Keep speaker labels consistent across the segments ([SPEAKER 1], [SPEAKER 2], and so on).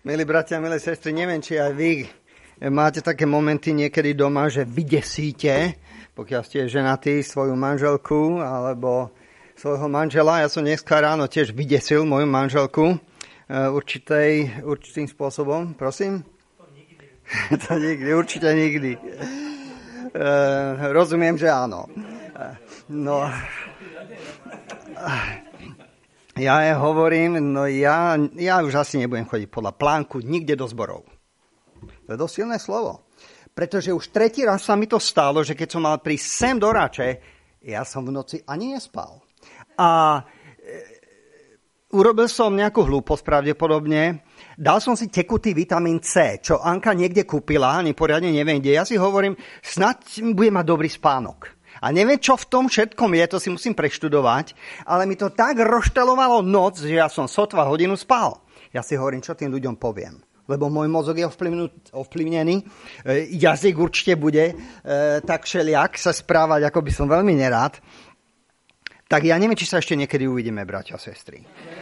[SPEAKER 1] Milí bratia, milé sestry, neviem, či aj vy máte také momenty niekedy doma, že vydesíte, pokiaľ ste ženatí, svoju manželku alebo svojho manžela. Ja som dneska ráno tiež vydesil moju manželku určitým spôsobom. Prosím? To nikdy, určite nikdy. Rozumiem, že áno. No... Ja hovorím, ja už asi nebudem chodiť podľa plánku nikde do zborov. To je dosť silné slovo. Pretože už tretí raz sa mi to stalo, že keď som mal prísť sem do Rače, ja som v noci ani nespal. A urobil som nejakú hlúposť pravdepodobne. Dal som si tekutý vitamín C, čo Anka niekde kúpila, ani poriadne neviem kde. Ja si hovorím, snad bude mať dobrý spánok. A neviem, čo v tom všetkom je, to si musím preštudovať, ale mi to tak rozštelovalo noc, že ja som sotva hodinu spal. Ja si hovorím, čo tým ľuďom poviem, lebo môj mozog je ovplyvnený, jazyk určite bude tak všeliak sa správať, ako by som veľmi nerád. Tak ja neviem, či sa ešte niekedy uvidíme, bratia a sestry.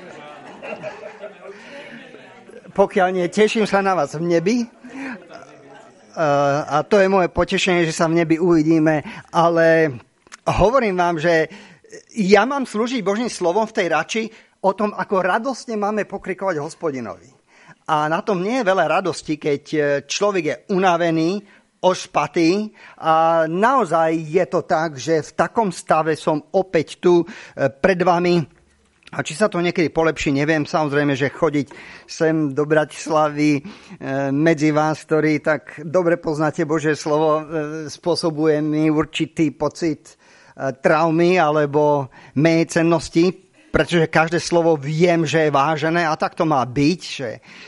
[SPEAKER 1] Pokiaľ nie, teším sa na vás v nebi. A to je moje potešenie, že sa v nebi uvidíme, ale hovorím vám, že ja mám slúžiť Božím slovom v tej Rači o tom, ako radostne máme pokrikovať Hospodinovi. A na tom nie je veľa radosti, keď človek je unavený, ošpatý a naozaj je to tak, že v takom stave som opäť tu pred vami. A či sa to niekedy polepší, neviem. Samozrejme, že chodiť sem do Bratislavy medzi vás, ktorí tak dobre poznáte Božie slovo, spôsobuje mi určitý pocit traumy alebo menej cennosti, pretože každé slovo viem, že je vážené a tak to má byť. Že...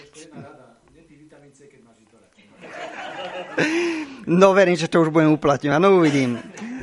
[SPEAKER 1] No verím, že to už budem uplatňovať. No uvidím.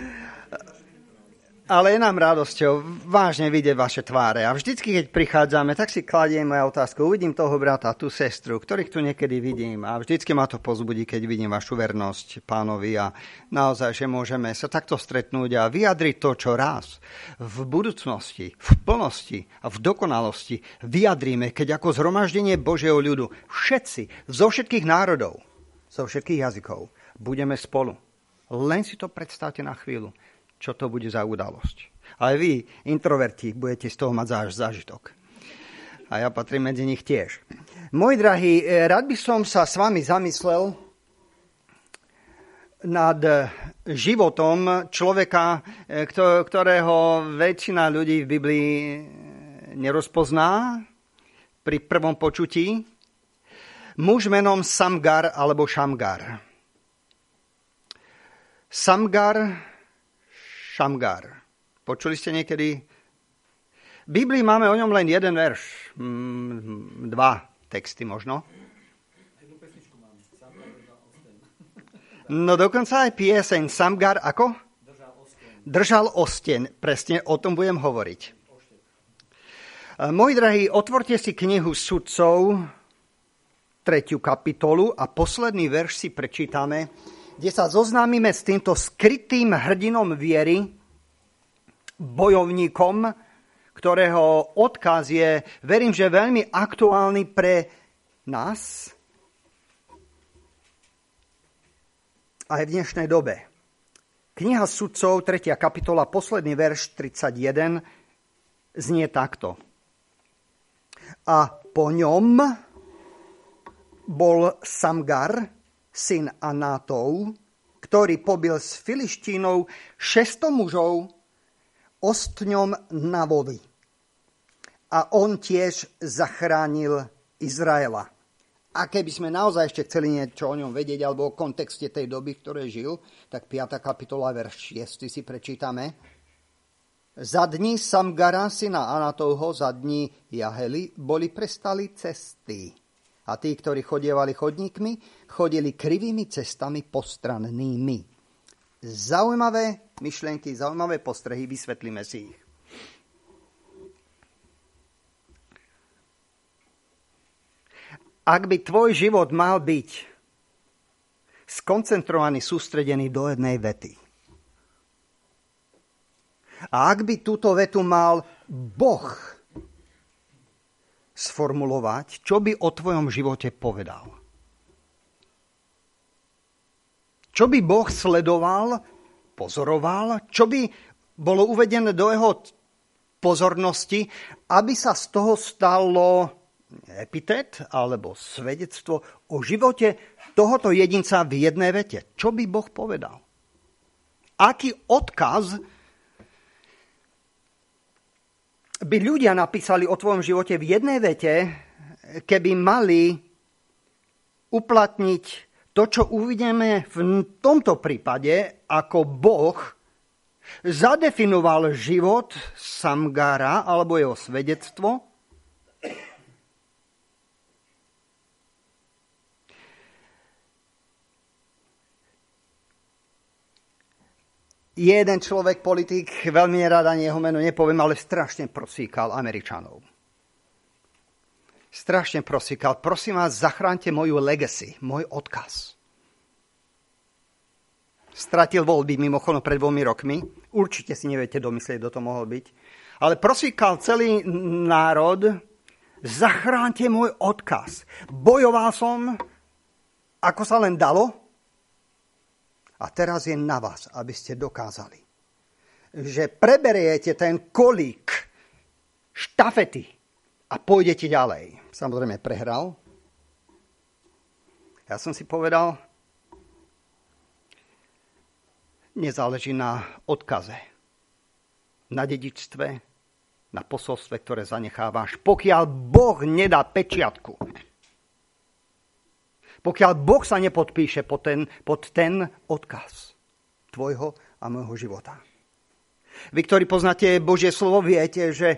[SPEAKER 1] Ale je nám radosťou vážne vidieť vaše tváre. A vždycky, keď prichádzame, tak si kladiem moja otázku. Uvidím toho brata, tú sestru, ktorých tu niekedy vidím. A vždycky ma to povzbudí, keď vidím vašu vernosť Pánovi. A naozaj, že môžeme sa takto stretnúť a vyjadriť to, čo raz v budúcnosti, v plnosti a v dokonalosti vyjadríme, keď ako zhromaždenie Božieho ľudu všetci, zo všetkých národov, zo všetkých jazykov, budeme spolu. Len si to predstavte na chvíľu. Čo to bude za udalosť. Ale vy, introverti, budete z toho mať zážitok. A ja patrím medzi nich tiež. Moji drahí, rád by som sa s vami zamyslel nad životom človeka, ktorého väčšina ľudí v Biblii nerozpozná pri prvom počutí. Muž menom Samgar alebo Šamgar. Šamgar. Počuli ste niekedy? V Biblii máme o ňom len jeden verš. 2 texty možno. No dokonca aj pieseň. Samgar ako? Držal osteň. Presne o tom budem hovoriť. Moji drahí, otvorte si knihu Sudcov, 3. kapitolu a posledný verš si prečítame, kde sa zoznámime s týmto skrytým hrdinom viery, bojovníkom, ktorého odkaz je, verím, že veľmi aktuálny pre nás aj v dnešnej dobe. Kniha Sudcov, 3. kapitola, posledný verš 31, znie takto. A po ňom bol Samgar, syn Anátov, ktorý pobil s Filištínov 600 mužov ostňom na vody. A on tiež zachránil Izraela. A keby sme naozaj ešte chceli niečo o ňom vedieť, alebo o kontexte tej doby, v ktorej žil, tak 5. kapitola, verš 6 si prečítame. Za dní Samgara, syna Anatovho, za dní Jaheli, boli prestali cesty. A tí, ktorí chodievali chodníkmi, chodili krivými cestami postrannými. Zaujímavé myšlienky, zaujímavé postrehy, vysvetlíme si ich. Ak by tvoj život mal byť skoncentrovaný, sústredený do jednej vety. A ak by túto vetu mal Boh sformulovať, čo by o tvojom živote povedal. Čo by Boh sledoval, pozoroval, čo by bolo uvedené do jeho pozornosti, aby sa z toho stalo epitet alebo svedectvo o živote tohoto jedinca v jednej vete. Čo by Boh povedal? Aký odkaz by ľudia napísali o tvojom živote v jednej vete, keby mali uplatniť to, čo uvidíme v tomto prípade, ako Boh zadefinoval život Samgára alebo jeho svedectvo. Jeden človek, politik, veľmi nerad ani jeho meno nepoviem, ale strašne prosíkal Američanov. Strašne prosíkal. Prosím vás, zachránte moju legacy, môj odkaz. Stratil voľby mimochodom pred 2 rokmi. Určite si neviete domyslieť, kto to mohol byť. Ale prosíkal celý národ, zachránte môj odkaz. Bojoval som, ako sa len dalo. A teraz je na vás, aby ste dokázali, že preberiete ten kolík štafety a pôjdete ďalej. Samozrejme prehral. Ja som si povedal, nezáleží na odkaze, na dedičstve, na posolstve, ktoré zanechávaš, pokiaľ Boh nedá pečiatku. Pokiaľ Boh sa nepodpíše pod ten odkaz tvojho a môjho života. Vy, ktorí poznáte Božie slovo, viete, že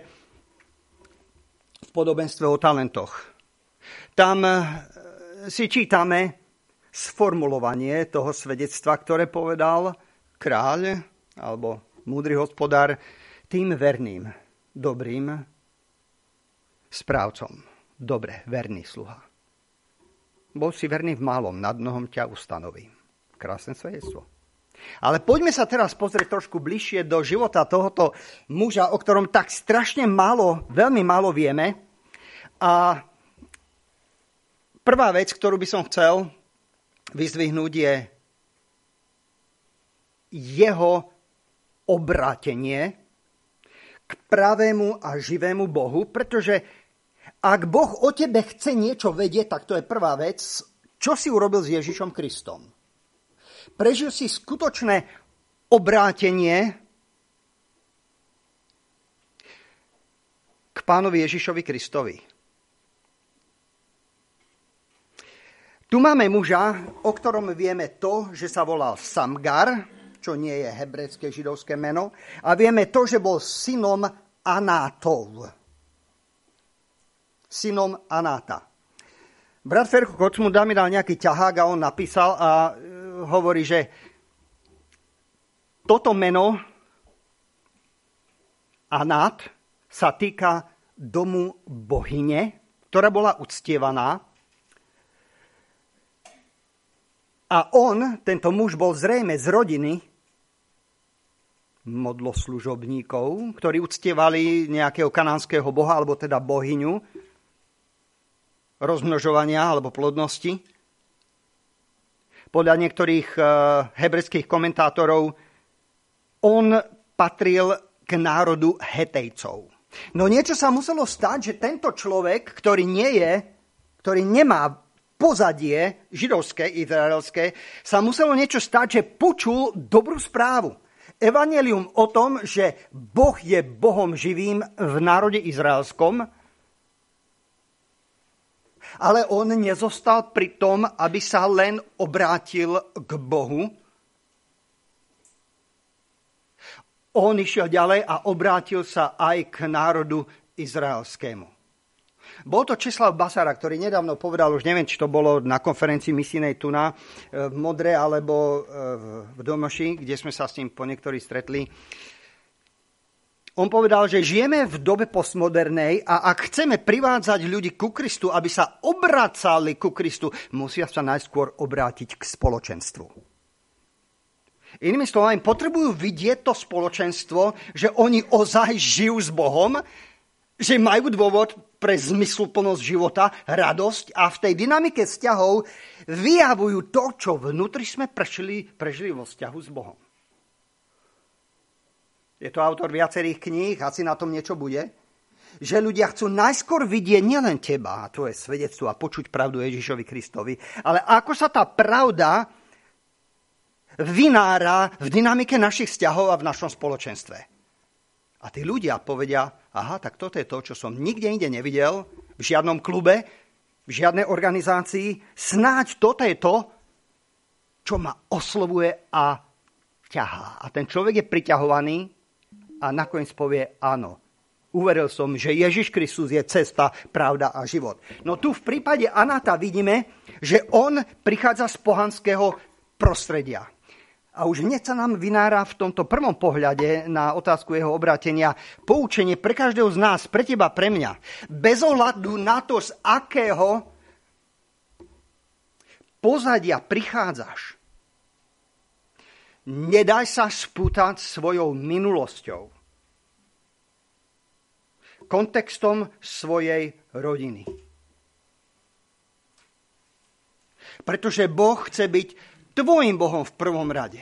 [SPEAKER 1] v podobenstve o talentoch tam si čítame sformulovanie toho svedectva, ktoré povedal kráľ alebo múdry hospodár tým verným, dobrým správcom. Dobre, verný sluha. Bol si verný v malom, nad mnohom ťa ustanovím. Krásne svedectvo. Ale poďme sa teraz pozrieť trošku bližšie do života tohoto muža, o ktorom tak strašne málo, veľmi málo vieme. A prvá vec, ktorú by som chcel vyzdvihnúť, je jeho obrátenie k pravému a živému Bohu, pretože ak Boh o tebe chce niečo vedieť, tak to je prvá vec, čo si urobil s Ježišom Kristom. Prežil si skutočné obrátenie k Pánovi Ježišovi Kristovi. Tu máme muža, o ktorom vieme to, že sa volal Samgar, čo nie je hebrejské židovské meno, a vieme to, že bol synom Anátov. Synom Anáta. Brat Ferko Kocmunda mi dal nejaký ťahák a on napísal a hovorí, že toto meno Anát sa týka domu bohyne, ktorá bola uctievaná. A on, tento muž, bol zrejme z rodiny modloslužobníkov, ktorí uctievali nejakého kanánskeho boha, alebo teda bohyňu, rozmnožovania alebo plodnosti. Podľa niektorých hebrejských komentátorov on patril k národu Hetejcov. No niečo sa muselo stať, že tento človek, ktorý nemá pozadie židovské, izraelské, sa muselo niečo stať, že počul dobrú správu. Evanjelium o tom, že Boh je Bohom živým v národe izraelskom, ale on nezostal pri tom, aby sa len obrátil k Bohu. On išiel ďalej a obrátil sa aj k národu izraelskému. Bol to Česlav Basara, ktorý nedávno povedal, už neviem, či to bolo na konferencii misijnej Tuna v Modre alebo v Domoši, kde sme sa s ním po niektorí stretli. On povedal, že žijeme v dobe postmodernej a ak chceme privádzať ľudí ku Kristu, aby sa obracali ku Kristu, musia sa najskôr obrátiť k spoločenstvu. Inými slovami, potrebujú vidieť to spoločenstvo, že oni ozaj žijú s Bohom, že majú dôvod pre zmysluplnosť života, radosť a v tej dynamike vzťahov vyjavujú to, čo vnútri sme prežili vo vzťahu s Bohom. Je to autor viacerých kníh, asi na tom niečo bude, že ľudia chcú najskôr vidieť nielen teba a tvoje svedectvo a počuť pravdu Ježišovi Kristovi, ale ako sa tá pravda vynára v dynamike našich vzťahov a v našom spoločenstve. A tí ľudia povedia, aha, tak toto je to, čo som nikde inde nevidel, v žiadnom klube, v žiadnej organizácii, snáď toto je to, čo ma oslovuje a ťahá. A ten človek je priťahovaný a nakoniec povie áno. Uveril som, že Ježiš Kristus je cesta, pravda a život. No tu v prípade Anáta vidíme, že on prichádza z pohanského prostredia. A už hneď sa nám vynára v tomto prvom pohľade na otázku jeho obrátenia poučenie pre každého z nás, pre teba, pre mňa. Bez ohľadu na to, z akého pozadia prichádzaš. Nedaj sa spútať svojou minulosťou, kontextom svojej rodiny. Pretože Boh chce byť tvojim Bohom v prvom rade.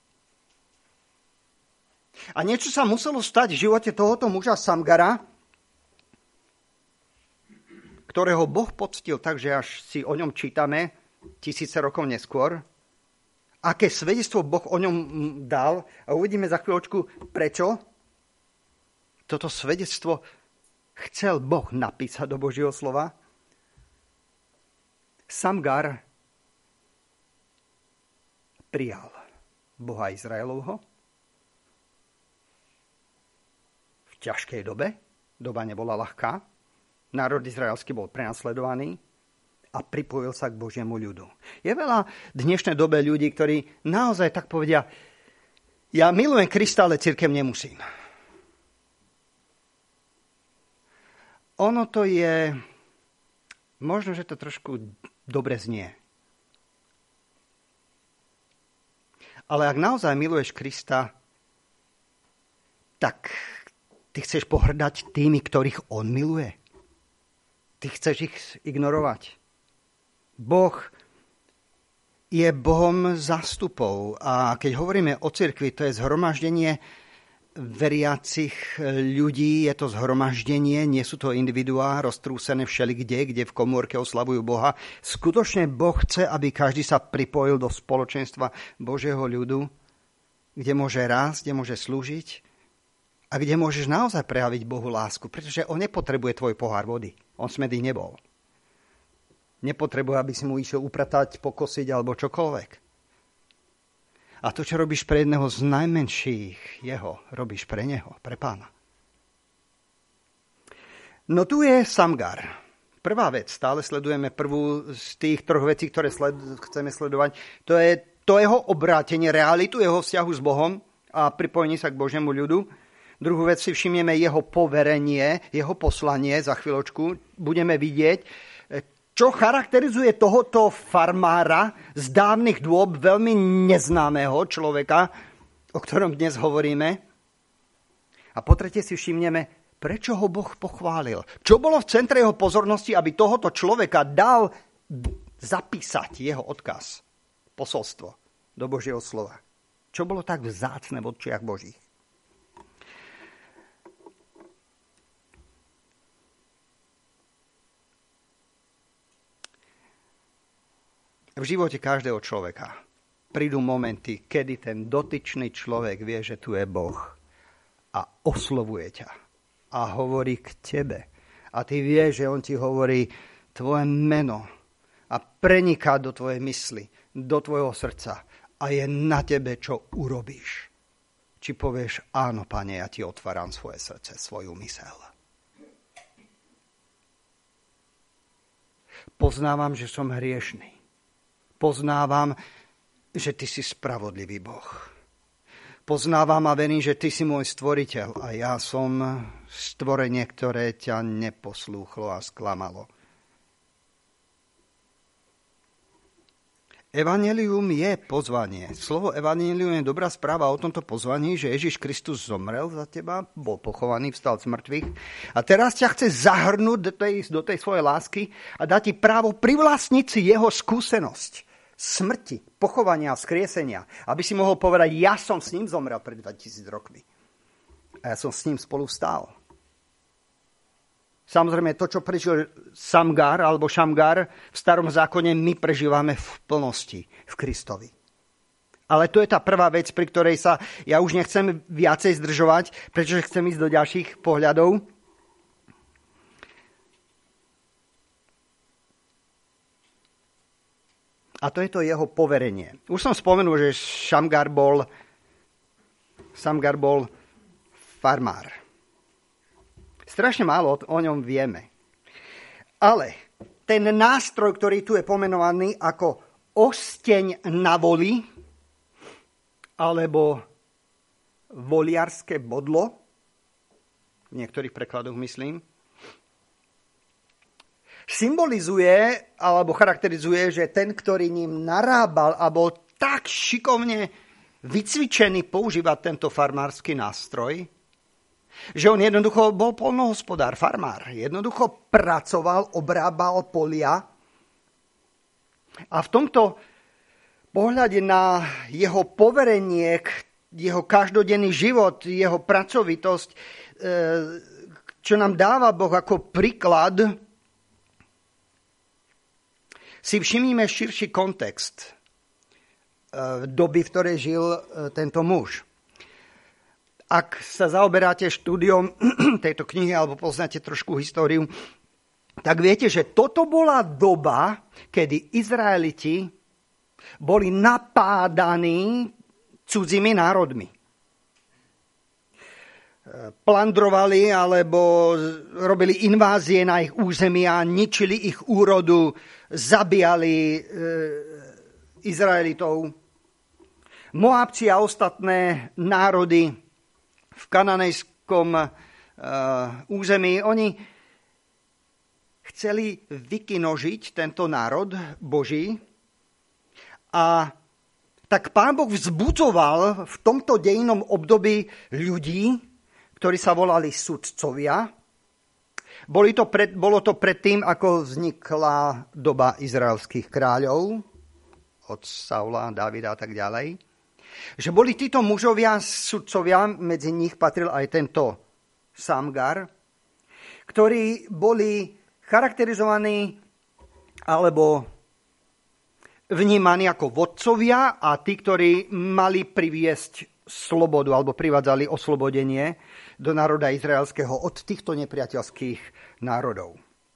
[SPEAKER 1] A niečo sa muselo stať v živote tohoto muža Samgara, ktorého Boh poctil tak, že až si o ňom čítame 1000 rokov neskôr. Aké svedectvo Boh o ňom dal. A uvidíme za chvíľočku, prečo toto svedectvo chcel Boh napísať do Božieho slova. Samgar prijal Boha Izraelovho v ťažkej dobe. Doba nebola ľahká. Národ izraelský bol prenasledovaný a pripojil sa k Božiemu ľudu. Je veľa v dnešnej dobe ľudí, ktorí naozaj tak povedia, ja milujem Krista, ale cirkev nemusím. Ono to je, možno, že to trošku dobre znie. Ale ak naozaj miluješ Krista, tak ty chceš pohrdať tými, ktorých on miluje. Ty chceš ich ignorovať. Boh je Bohom zástupov. A keď hovoríme o cirkvi, to je zhromaždenie veriacich ľudí, je to zhromaždenie, nie sú to individuá roztrúsené všelikde, kde v komórke oslavujú Boha. Skutočne Boh chce, aby každý sa pripojil do spoločenstva Božieho ľudu, kde môže rásť, kde môže slúžiť a kde môžeš naozaj prejaviť Bohu lásku, pretože on nepotrebuje tvoj pohár vody. On smedý nebol. Nepotrebuje, aby si mu išiel upratať, pokosiť alebo čokoľvek. A to, čo robíš pre jedného z najmenších jeho, robíš pre neho, pre Pána. No tu je Samgar. Prvá vec, stále sledujeme prvú z tých troch vecí, ktoré chceme sledovať. To je to jeho obrátenie, realitu jeho vzťahu s Bohom a pripojenie sa k Božiemu ľudu. Druhú vec si všimneme jeho poverenie, jeho poslanie. Za chvíľočku budeme vidieť, čo charakterizuje tohoto farmára z dávnych dôb, veľmi neznámeho človeka, o ktorom dnes hovoríme. A po tretie si všimneme, prečo ho Boh pochválil. Čo bolo v centre jeho pozornosti, aby tohoto človeka dal zapísať jeho odkaz, posolstvo do Božieho slova. Čo bolo tak vzácne v očiach Božích. V živote každého človeka prídu momenty, kedy ten dotyčný človek vie, že tu je Boh a oslovuje ťa a hovorí k tebe. A ty vieš, že on ti hovorí tvoje meno a preniká do tvojej mysli, do tvojho srdca a je na tebe, čo urobíš. Či povieš, áno, Pane, ja ti otváram svoje srdce, svoju myseľ. Poznávam, že som hriešný. Poznávam, že ty si spravodlivý Boh. Poznávam a verím, že ty si môj stvoriteľ a ja som stvorenie, ktoré ťa neposlúchlo a sklamalo. Evanjelium je pozvanie. Slovo evanjelium je dobrá správa o tomto pozvaní, že Ježiš Kristus zomrel za teba, bol pochovaný, vstal z mŕtvych a teraz ťa chce zahrnúť do tej svojej lásky a dať ti právo privlastniť si jeho skúsenosť smrti, pochovania a skriesenia, aby si mohol povedať, ja som s ním zomrel pred 2000 rokmi a ja som s ním spolu vstál. Samozrejme, to, čo prežil Samgar alebo Šamgar v starom zákone, my prežívame v plnosti v Kristovi. Ale to je tá prvá vec, pri ktorej sa ja už nechcem viacej zdržovať, pretože chcem ísť do ďalších pohľadov. A to je to jeho poverenie. Už som spomenul, že Šamgar bol farmár. Strašne málo o ňom vieme. Ale ten nástroj, ktorý tu je pomenovaný ako osteň na voli, alebo voliarské bodlo, v niektorých prekladoch myslím, symbolizuje alebo charakterizuje, že ten, ktorý ním narábal a bol tak šikovne vycvičený používať tento farmársky nástroj, že on jednoducho bol poľnohospodár, farmár. Jednoducho pracoval, obrábal polia. A v tomto pohľade na jeho poverenie, jeho každodenný život, jeho pracovitosť, čo nám dáva Boh ako príklad, si všimnime širší kontext doby, v ktorej žil tento muž. Ak sa zaoberáte štúdiom tejto knihy alebo poznáte trošku históriu, tak viete, že toto bola doba, kedy Izraeliti boli napádaní cudzými národmi. Plandrovali alebo robili invázie na ich území a ničili ich úrodu, zabíjali Izraelitov. Moábci a ostatné národy v kananejskom území, oni chceli vykinožiť tento národ Boží a tak Pán Boh vzbudzoval v tomto dejinnom období ľudí, ktorí sa volali sudcovia. Bolo to predtým, ako vznikla doba izraelských kráľov, od Saula, Davida a tak ďalej. Že boli títo mužovia, sudcovia, medzi nich patril aj tento Samgar, ktorí boli charakterizovaní alebo vnímaní ako vodcovia a tí, ktorí mali priviesť slobodu alebo privádzali oslobodenie do národa izraelského od týchto nepriateľských národov.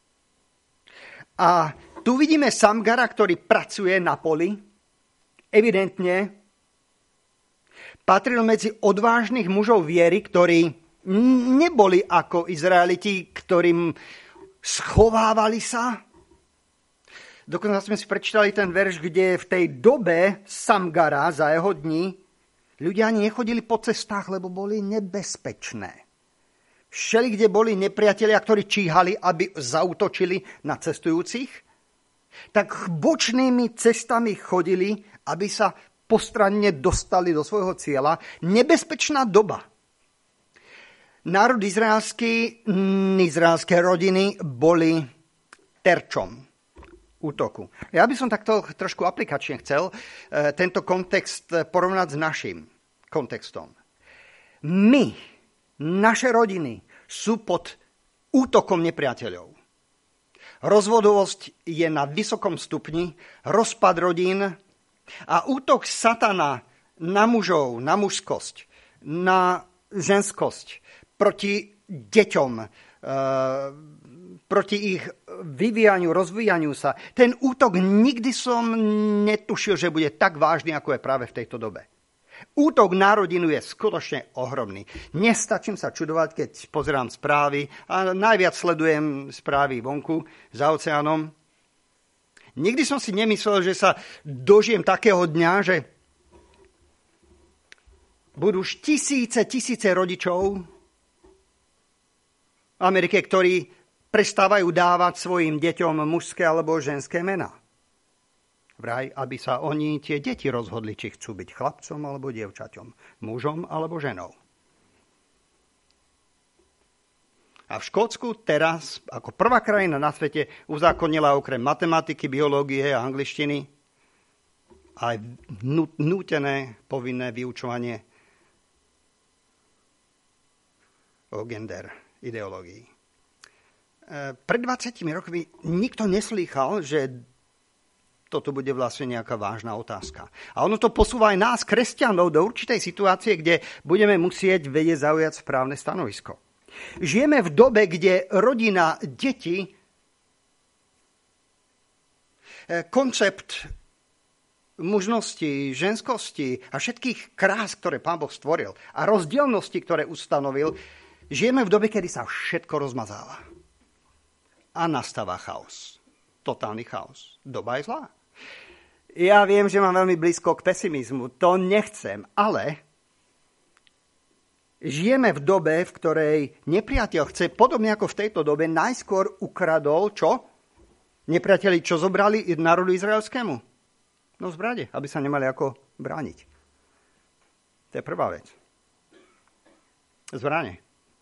[SPEAKER 1] A tu vidíme Samgara, ktorý pracuje na poli. Evidentne patril medzi odvážnych mužov viery, ktorí neboli ako Izraeliti, ktorým schovávali sa. Dokonca sme si prečítali ten verš, kde v tej dobe Samgara za jeho dní ľudia ani nechodili po cestách, lebo boli nebezpečné. Všeli, kde boli nepriatelia, ktorí číhali, aby zaútočili na cestujúcich, tak bočnými cestami chodili, aby sa postranne dostali do svojho cieľa. Nebezpečná doba. Národ izraelské rodiny boli terčom útoku. Ja by som takto trošku aplikačne chcel tento kontext porovnať s našim kontextom. My, naše rodiny, sú pod útokom nepriateľov. Rozvodovosť je na vysokom stupni, rozpad rodín a útok satana na mužov, na mužskosť, na ženskosť, proti deťom, proti ich vyvíjaniu, rozvíjaniu sa. Ten útok nikdy som netušil, že bude tak vážny, ako je práve v tejto dobe. Útok na rodinu je skutočne ohromný. Nestačím sa čudovať, keď pozerám správy a najviac sledujem správy vonku za oceánom. Nikdy som si nemyslel, že sa dožijem takého dňa, že budú už tisíce rodičov v Amerike, ktorí prestávajú dávať svojim deťom mužské alebo ženské mená. Vraj, aby sa oni, tie deti, rozhodli, či chcú byť chlapcom alebo dievčaťom, mužom alebo ženou. A v Škótsku teraz, ako prvá krajina na svete, uzákonila okrem matematiky, biológie a angličtiny aj nútené povinné vyučovanie o gender ideológii. Pred 20 rokmi nikto neslýchal, že toto bude vlastne nejaká vážna otázka. A ono to posúva aj nás, kresťanov, do určitej situácie, kde budeme musieť vedieť zaujať správne stanovisko. Žijeme v dobe, kde rodina, deti, koncept mužnosti, ženskosti a všetkých krás, ktoré Pán Boh stvoril a rozdielnosti, ktoré ustanovil, žijeme v dobe, kedy sa všetko rozmazáva. A nastáva chaos. Totálny chaos. Doba je zlá. Ja viem, že mám veľmi blízko k pesimizmu. To nechcem, ale žijeme v dobe, v ktorej nepriateľ chce, podobne ako v tejto dobe, najskôr ukradol, čo? Nepriateli, čo zobrali národu izraelskému? No zbrane, aby sa nemali ako brániť. To je prvá vec. Zbrane.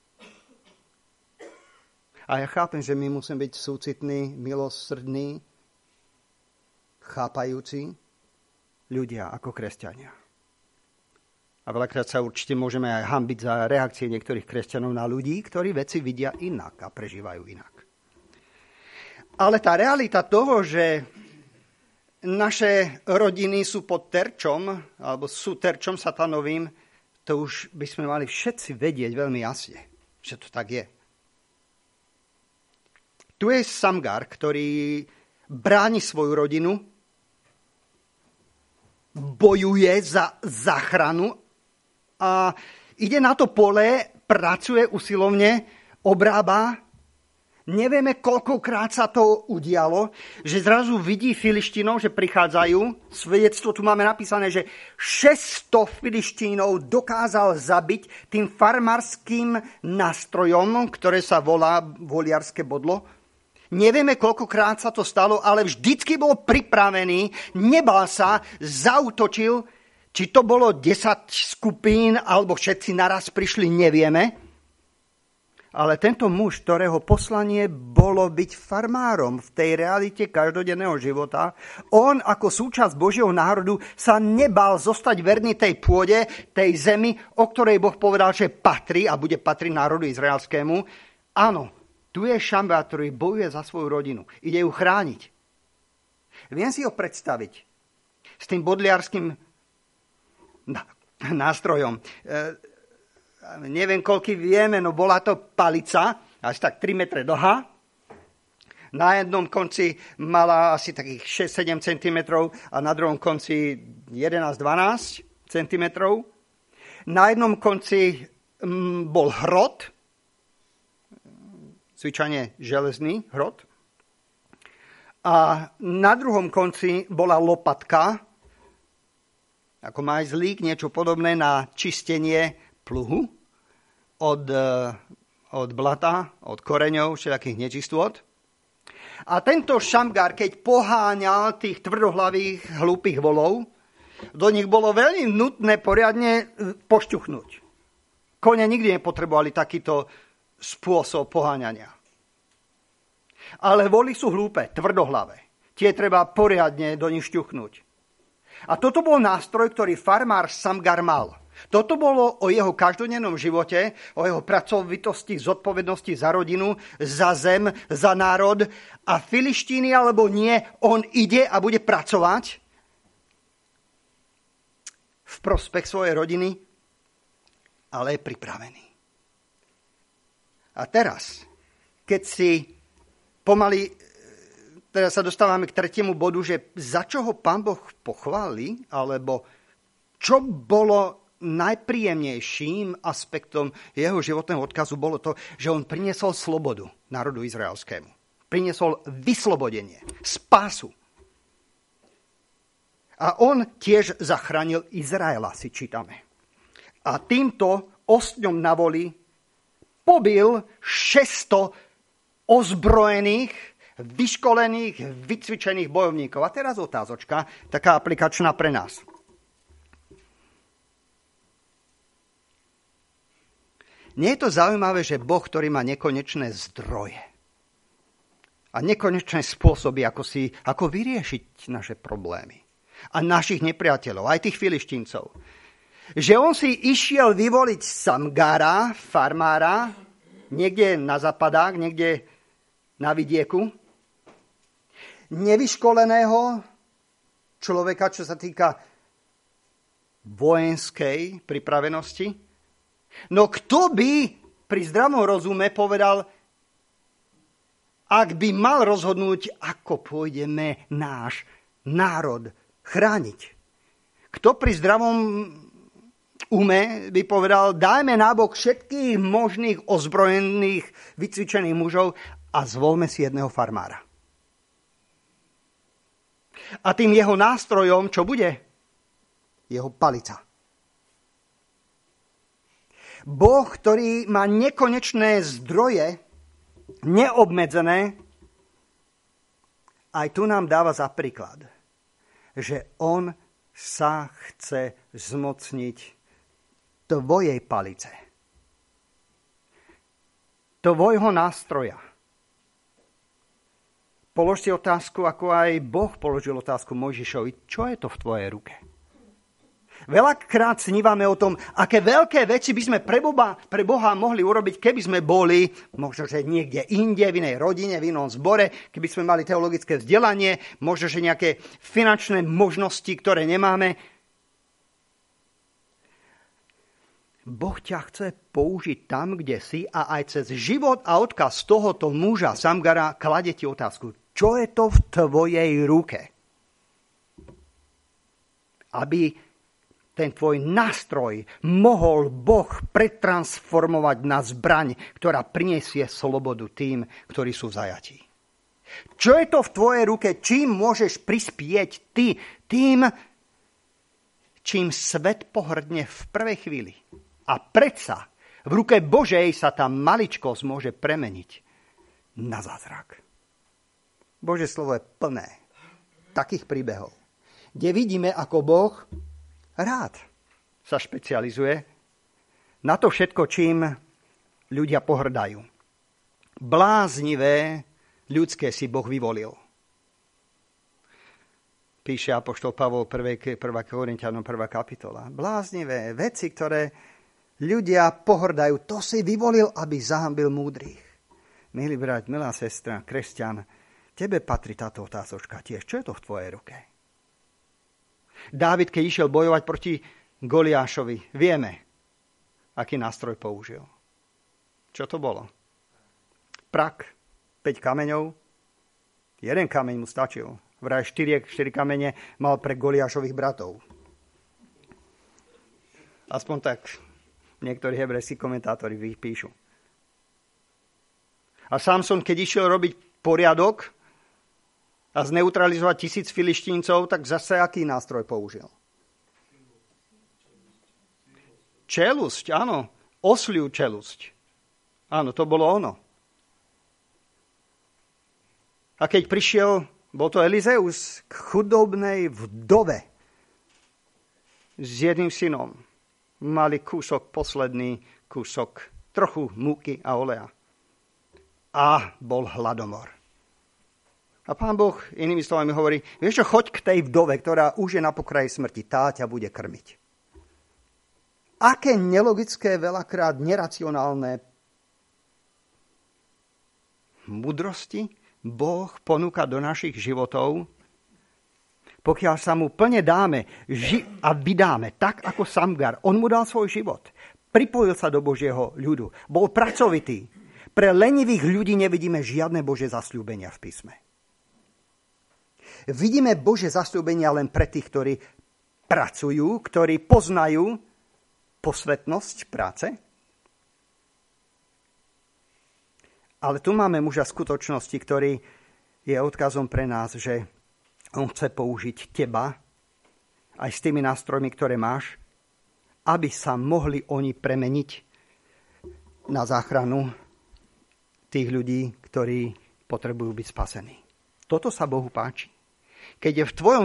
[SPEAKER 1] A ja chápem, že my musíme byť súcitní, milosrdní, chápajúci ľudia ako kresťania. A veľakrát sa určite môžeme aj hanbiť za reakcie niektorých kresťanov na ľudí, ktorí veci vidia inak a prežívajú inak. Ale tá realita toho, že naše rodiny sú pod terčom, alebo sú terčom satanovým, to už by sme mali všetci vedieť veľmi jasne, že to tak je. Tu je Samgar, ktorý bráni svoju rodinu, bojuje za záchranu a ide na to pole, pracuje usilovne, obrába. Nevieme, koľkokrát sa to udialo, že zrazu vidí Filištínov, že prichádzajú. Svedectvo tu máme napísané, že 600 Filištínov dokázal zabiť tým farmárským nástrojom, ktoré sa volá voliarské bodlo. Nevieme, koľkokrát sa to stalo, ale vždycky bol pripravený, nebal sa, zaútočil. Či to bolo 10 skupín, alebo všetci naraz prišli, nevieme. Ale tento muž, ktorého poslanie bolo byť farmárom v tej realite každodenného života, on ako súčasť Božieho národu sa nebal zostať verný tej pôde, tej zemi, o ktorej Boh povedal, že patrí a bude patriť národu izraelskému. Áno, tu je Šamgar, ktorý bojuje za svoju rodinu. Ide ju chrániť. Viem si ho predstaviť s tým bodliarským nástrojom. Neviem, koľko vieme, no bola to palica, až tak 3 metre dlhá. Na jednom konci mala asi takých 6-7 cm a na druhom konci 11-12 cm. Na jednom konci bol hrot, zvyčajne železný hrot. A na druhom konci bola lopatka, ako majzlík, niečo podobné na čistenie pluhu od blata, od koreňov, všetkých nečistôt. A tento Šamgar, keď poháňal tých tvrdohlavých, hlúpych volov, do nich bolo veľmi nutné poriadne pošťuchnúť. Kone nikdy nepotrebovali takýto spôsob poháňania. Ale voli sú hlúpe, tvrdohlavé. Tie treba poriadne do nich šťuchnúť. A toto bol nástroj, ktorý farmár Samgar mal. Toto bolo o jeho každodennom živote, o jeho pracovitosti, zodpovednosti za rodinu, za zem, za národ. A Filištíny alebo nie, on ide a bude pracovať v prospech svojej rodiny, ale je pripravený. A teraz, keď si pomaly, teraz sa dostávame k tretiemu bodu, že za čo ho Pán Boh pochváli, alebo čo bolo najpríjemnejším aspektom jeho životného odkazu, bolo to, že on priniesol slobodu národu izraelskému. Priniesol vyslobodenie, spásu. A on tiež zachránil Izraela, si čítame. A týmto ostňom na voli pobil 600 ozbrojených vyškolených, vycvičených bojovníkov. A teraz otázočka, taká aplikačná pre nás. Nie je to zaujímavé, že Boh, ktorý má nekonečné zdroje a nekonečné spôsoby, ako vyriešiť naše problémy a našich nepriateľov, aj tých filištíncov, že on si išiel vyvoliť Samgára, farmára, niekde na zapadách, niekde na vidieku, nevyškoleného človeka, čo sa týka vojenskej pripravenosti. No kto by pri zdravom rozume povedal, ak by mal rozhodnúť, ako pôjdeme náš národ chrániť? Kto pri zdravom ume by povedal, dajme nábok všetkých možných ozbrojených, vycvičených mužov a zvolme si jedného farmára. A tým jeho nástrojom, čo bude? Jeho palica. Boh, ktorý má nekonečné zdroje, neobmedzené, aj tu nám dáva za príklad, že on sa chce zmocniť tvojej palice, tvojho nástroja. Položte otázku, ako aj Boh položil otázku Mojžišovi, čo je to v tvojej ruke? Veľakrát snívame o tom, aké veľké veci by sme pre Boha mohli urobiť, keby sme boli možno, že niekde inde, v inej rodine, v inom zbore, keby sme mali teologické vzdelanie, možno, že nejaké finančné možnosti, ktoré nemáme. Boh ťa chce použiť tam, kde si a aj cez život a odkaz tohoto muža Samgara klade ti otázku, čo je to v tvojej ruke? Aby ten tvoj nástroj mohol Boh pretransformovať na zbraň, ktorá prinesie slobodu tým, ktorí sú v zajatí. Čo je to v tvojej ruke? Čím môžeš prispieť ty tým, čím svet pohrdne v prvej chvíli? A predsa v ruke Božej sa tá maličkosť môže premeniť na zázrak. Božie slovo je plné takých príbehov, kde vidíme, ako Boh rád sa špecializuje na to všetko, čím ľudia pohrdajú. Bláznivé ľudské si Boh vyvolil. Píše apoštol Pavol 1. Korinťanom 1. kapitola. Bláznivé veci, ktoré ľudia pohrdajú, to si vyvolil, aby zahambil múdrych. Milý brat, milá sestra, kresťan, tebe patrí táto otázočka tiež. Čo je to v tvojej ruke? Dávid, keď išiel bojovať proti Goliášovi, vieme, aký nástroj použil. Čo to bolo? Prak, 5 kameňov, jeden kameň mu stačil. Vraj 4 kamene mal pre Goliášových bratov. Aspoň tak niektorí hebrejskí komentátori píšu. A Samson, keď išiel robiť poriadok a zneutralizovať 1000 filištíncov, tak zase aký nástroj použil? Čelusť, áno. Osliu čelusť. Áno, to bolo ono. A keď prišiel, bol to Elizeus, k chudobnej vdove s jedným synom, mali posledný kúsok, trochu múky a oleja. A bol hladomor. A Pán Boh inými slovami hovorí, vieš čo, choď k tej vdove, ktorá už je na pokraji smrti, tá ťa bude krmiť. Aké nelogické, veľakrát neracionálne múdrosti Boh ponúka do našich životov, pokiaľ sa mu plne dáme a vydáme, tak ako Samgar. On mu dal svoj život. Pripojil sa do Božieho ľudu. Bol pracovitý. Pre lenivých ľudí nevidíme žiadne Božie zasľúbenia v písme. Vidíme Božie zasľúbenia len pre tých, ktorí pracujú, ktorí poznajú posvetnosť práce. Ale tu máme muža skutočnosti, ktorý je odkazom pre nás, že on chce použiť teba aj s tými nástrojmi, ktoré máš, aby sa mohli oni premeniť na záchranu tých ľudí, ktorí potrebujú byť spasení. Toto sa Bohu páči. Keď je v tvojom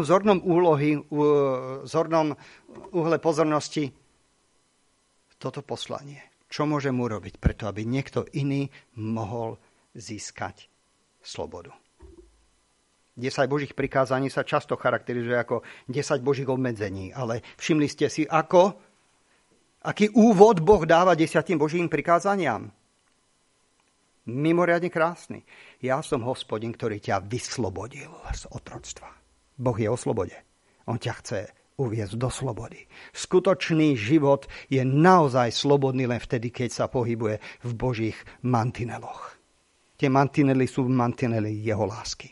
[SPEAKER 1] zornom uhle pozornosti toto poslanie, čo môžem urobiť preto, aby niekto iný mohol získať slobodu. 10 Božích prikázaní sa často charakterizuje ako 10 Božích obmedzení, ale všimli ste si, aký úvod Boh dáva 10 Božím prikázaniam? Mimoriadne krásny. Ja som Hospodin, ktorý ťa vyslobodil z otroctva. Boh je o slobode. On ťa chce uviesť do slobody. Skutočný život je naozaj slobodný len vtedy, keď sa pohybuje v Božích mantineloch. Tie mantinely sú mantinely jeho lásky.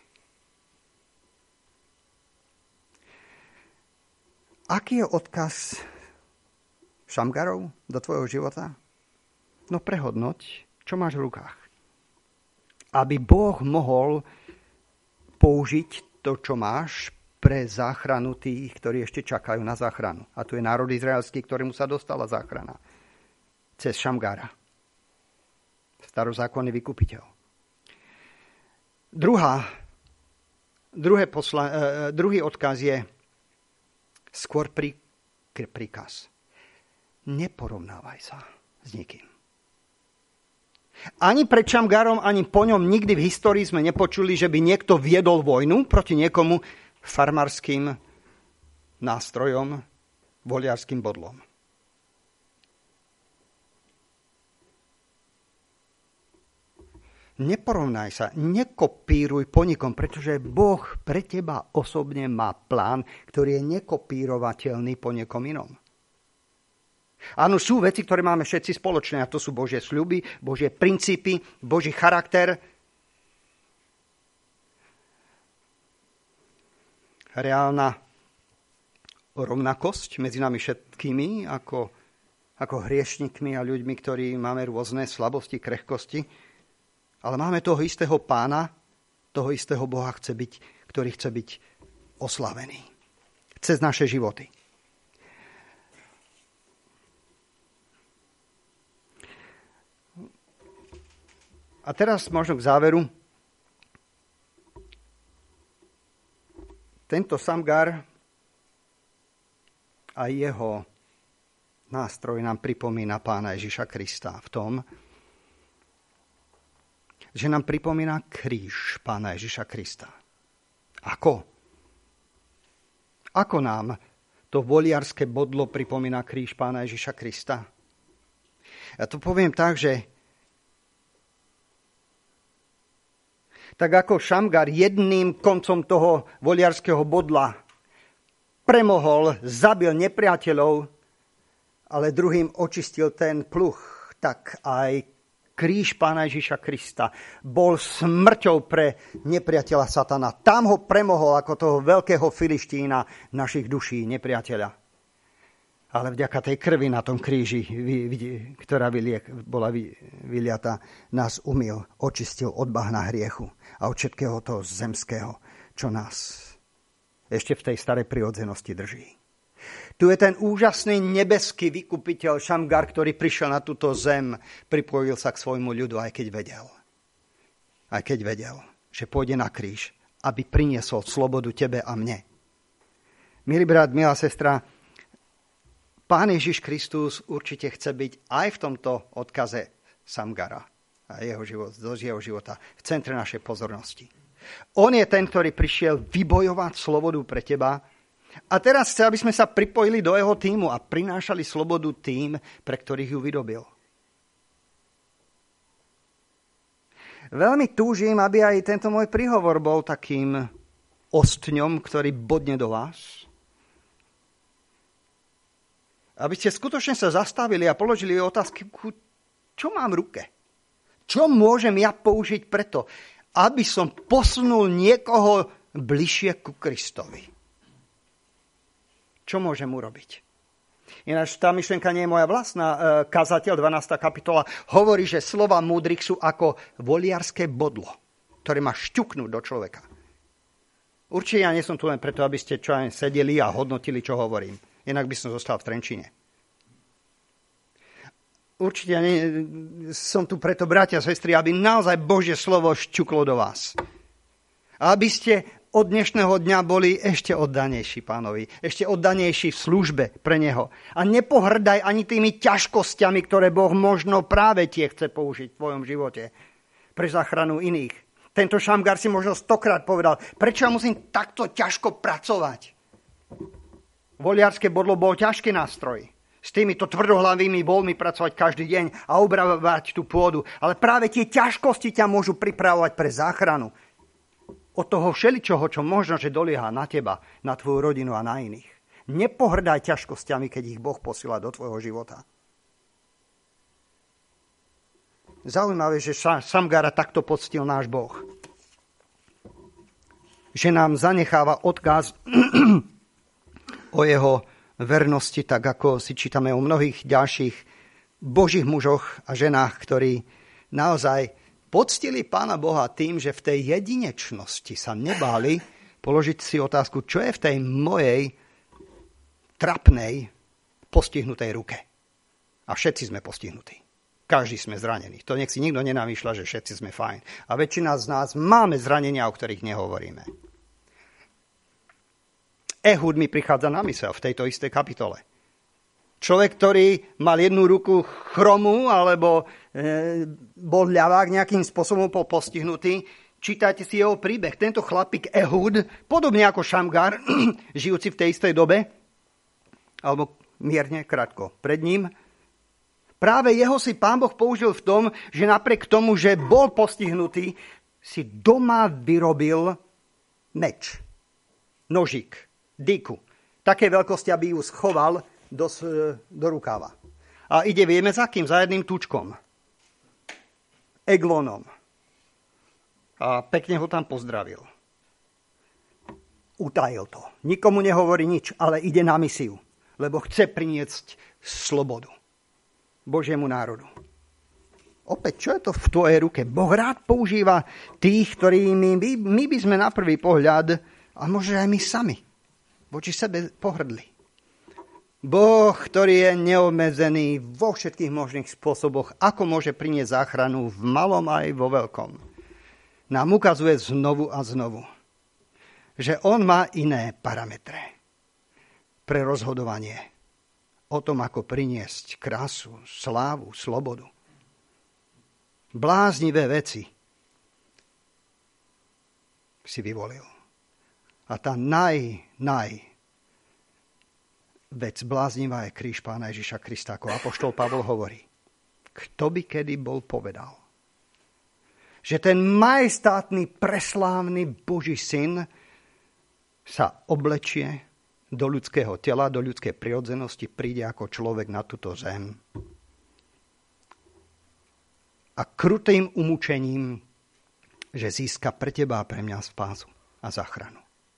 [SPEAKER 1] Aký je odkaz Šamgarov do tvojho života? No prehodnoť, čo máš v rukách. Aby Boh mohol použiť to, čo máš, pre záchranu tých, ktorí ešte čakajú na záchranu. A tu je národ izraelský, ktorému sa dostala záchrana. Cez Šamgára. Starozákonný vykupiteľ. Druhý odkaz je skôr príkaz. Neporovnávaj sa s nikým. Ani pred Šamgárom, ani po ňom nikdy v histórii sme nepočuli, že by niekto viedol vojnu proti niekomu farmárským nástrojom, voliarským bodlom. Neporovnaj sa, nekopíruj po nikom, pretože Boh pre teba osobne má plán, ktorý je nekopírovateľný po niekom inom. Áno, sú veci, ktoré máme všetci spoločné, a to sú Božie sľuby, Božie princípy, Boží charakter. Reálna rovnakosť medzi nami všetkými, ako hriešnikmi a ľuďmi, ktorí máme rôzne slabosti, krehkosti. Ale máme toho istého Pána, toho istého Boha, ktorý chce byť oslavený cez naše životy. A teraz možno k záveru. Tento Šamgár a jeho nástroj nám pripomína Pána Ježiša Krista v tom, že nám pripomína kríž Pána Ježiša Krista. Ako? Ako nám to voliarské bodlo pripomína kríž Pána Ježiša Krista? Ja to poviem tak, že tak ako Šamgár jedným koncom toho voliarského bodla premohol, zabil nepriateľov, ale druhým očistil ten pluh, tak aj kríž Pána Ježiša Krista bol smrťou pre nepriateľa satana. Tam ho premohol ako toho veľkého Filištína našich duší, nepriateľa. Ale vďaka tej krvi na tom kríži, ktorá bola vyliata, nás umyl, očistil od bahna hriechu a od všetkého toho zemského, čo nás ešte v tej starej prirodzenosti drží. Tu je ten úžasný nebeský vykupiteľ Šamgár, ktorý prišiel na túto zem, pripojil sa k svojmu ľudu, aj keď vedel, že pôjde na kríž, aby priniesol slobodu tebe a mne. Milý brat, milá sestra, Pán Ježiš Kristus určite chce byť aj v tomto odkaze Šamgára a jeho života v centre našej pozornosti. On je ten, ktorý prišiel vybojovať slobodu pre teba a teraz chce, aby sme sa pripojili do jeho tímu a prinášali slobodu tým, pre ktorých ju vydobil. Veľmi túžim, aby aj tento môj príhovor bol takým ostňom, ktorý bodne do vás. Aby ste skutočne sa zastavili a položili otázky, čo mám v ruke? Čo môžem ja použiť preto, aby som posunul niekoho bližšie ku Kristovi? Čo môžem urobiť? Ináč tá myšlienka nie je moja vlastná. Kazateľ 12. kapitola hovorí, že slova múdrych sú ako voliarské bodlo, ktoré má šťuknúť do človeka. Určite ja nie som tu len preto, aby ste sedeli a hodnotili, čo hovorím. Inak by som zostal v Trenčine. určite som tu preto, bratia a sestry, aby naozaj Božie slovo šťuklo do vás. A aby ste od dnešného dňa boli ešte oddanejší Pánovi, ešte oddanejší v službe pre Neho. A nepohrdaj ani tými ťažkosťami, ktoré Boh možno práve tie chce použiť v tvojom živote pre záchranu iných. Tento Šamgár si možno 100-krát povedal, prečo ja musím takto ťažko pracovať? Voliarské bodlo bol ťažký nástroj. S týmito tvrdohlavými voľmi pracovať každý deň a obravovať tú pôdu. Ale práve tie ťažkosti ťa môžu pripravovať pre záchranu. Od toho všeličoho, čo možno, že dolieha na teba, na tvoju rodinu a na iných. Nepohrdaj ťažkosťami, keď ich Boh posiela do tvojho života. Zaujímavé, že Šamgára takto poctil náš Boh. Že nám zanecháva odkaz o jeho vernosti, tak ako si čítame o mnohých ďalších Božích mužoch a ženách, ktorí naozaj poctili Pána Boha tým, že v tej jedinečnosti sa nebáli položiť si otázku, čo je v tej mojej trapnej, postihnutej ruke. A všetci sme postihnutí. Každý sme zranení. To nech si nikto nenamýšľa, že všetci sme fajn. A väčšina z nás máme zranenia, o ktorých nehovoríme. Ehud mi prichádza na myseľ v tejto istej kapitole. Človek, ktorý mal jednu ruku chromu alebo bol ľavák, nejakým spôsobom bol postihnutý. Čítajte si jeho príbeh. Tento chlapík Ehud, podobne ako Šamgár, žijúci v tej istej dobe, alebo mierne krátko pred ním, práve jeho si Pán Boh použil v tom, že napriek tomu, že bol postihnutý, si doma vyrobil meč, nožík, dýku. Také veľkosti, aby ju schoval do rukáva. A ide, vieme za kým? Za jedným tučkom. Eglonom. A pekne ho tam pozdravil. Utajil to. Nikomu nehovorí nič, ale ide na misiu, lebo chce priniesť slobodu Božiemu národu. Opäť, čo je to v tvojej ruke? Boh rád používa tých, ktorými my by sme na prvý pohľad, a možno aj my sami, voči sebe pohrdli. Boh, ktorý je neobmedzený vo všetkých možných spôsoboch, ako môže priniesť záchranu v malom aj vo veľkom, nám ukazuje znovu a znovu, že on má iné parametre pre rozhodovanie o tom, ako priniesť krásu, slávu, slobodu. Bláznivé veci si vyvolil. A tá vec bláznivá je kríž Pána Ježiša Krista, ako apoštol Pavol hovorí. Kto by kedy bol povedal, že ten majestátny, preslávny Boží syn sa oblečie do ľudského tela, do ľudskej prirodzenosti, príde ako človek na túto zem a krutým umúčením, že získa pre teba a pre mňa spásu a záchranu.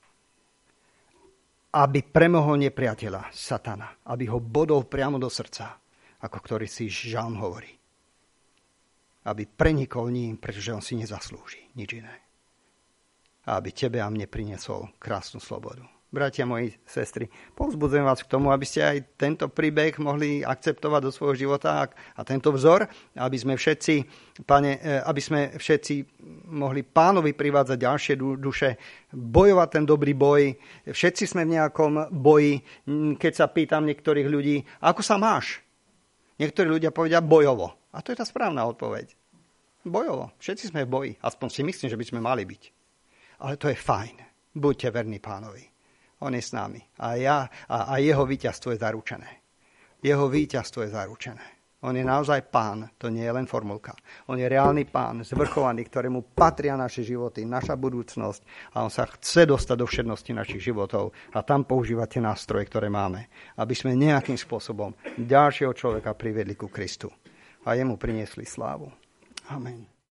[SPEAKER 1] Aby premohol nepriateľa, satana, aby ho bodol priamo do srdca, ako ktorý si žalm hovorí. Aby prenikol ním, pretože on si nezaslúži nič iné. A aby tebe a mne priniesol krásnu slobodu. Bratia, moji sestry, povzbudzujem vás k tomu, aby ste aj tento príbeh mohli akceptovať do svojho života a tento vzor, aby sme všetci, Pane, aby sme všetci mohli Pánovi privádzať ďalšie duše, bojovať ten dobrý boj. Všetci sme v nejakom boji. Keď sa pýtam niektorých ľudí, ako sa máš? Niektorí ľudia povedia bojovo. A to je tá správna odpoveď. Bojovo. Všetci sme v boji. Aspoň si myslím, že by sme mali byť. Ale to je fajn. Buďte verní Pánovi. On je s nami. A jeho víťazstvo je zaručené. Jeho víťazstvo je zaručené. On je naozaj Pán. To nie je len formulka. On je reálny Pán, zvrchovaný, ktorému patria naše životy, naša budúcnosť. A on sa chce dostať do všednosti našich životov. A tam používať tie nástroje, ktoré máme. Aby sme nejakým spôsobom ďalšieho človeka priviedli ku Kristu. A jemu priniesli slávu. Amen.